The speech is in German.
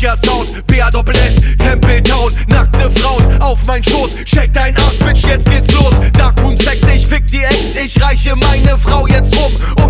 Kicker-Sound, B-A-Doppel-S, Tempeltown, nackte Frauen auf mein Schoß, check dein Arsch, Bitch, jetzt geht's los. Dark Room Sex, ich fick die Ex, ich reiche meine Frau jetzt rum